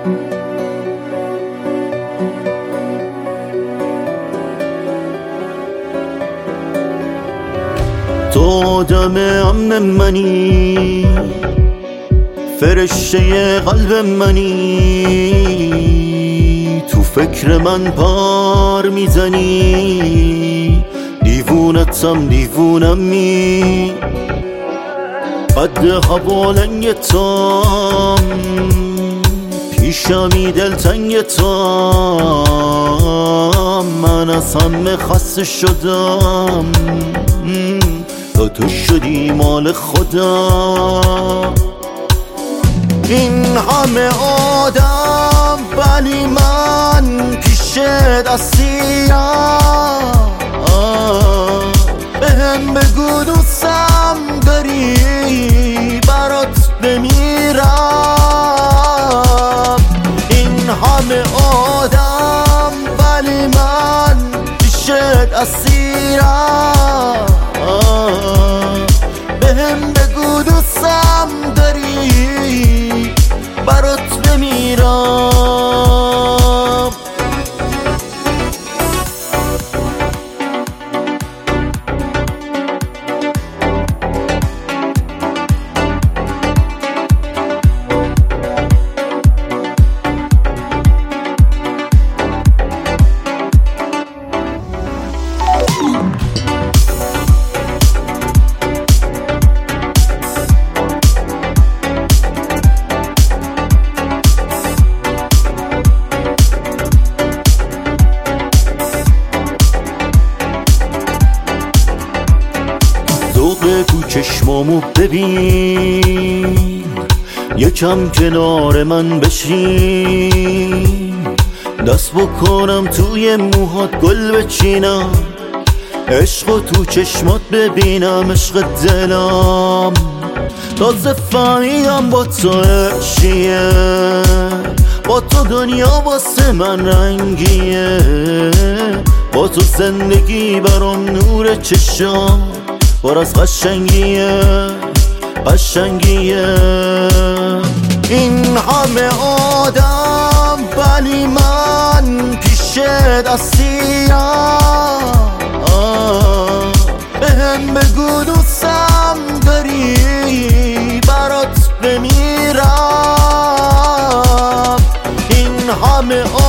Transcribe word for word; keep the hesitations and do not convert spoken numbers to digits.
تو آدم امن منی، فرشته قلب منی، تو فکر من پار میزنی، دیوونتم دیوونمی، قد حوالنگتم، پیشمی دلتنگتم، من از همه خسته شدم تا تو شدی مال خودم. این همه آدم ولی من پیشت اسیرم، بهم بگو دوستم داری برات بمیرم. این همه آدم ولی من پیشت اسیرم، بهم بگو دوستم داری برات بمیرم. ذوق تو چشمامو ببین، یکم کنار من بشین، دست بکنم توی موهات گل بچینم، عشق تو چشمات ببینم، عشق دلم تازه فهمیدم با تو عشقیه، با تو دنیا واسه من رنگیه، با تو زندگی برام نور چشام پر از قشنگیه قشنگیه. این همه آدم ولی من پیشت اسیرم، بهم بگو دوستم داری برات بمیرم. این همه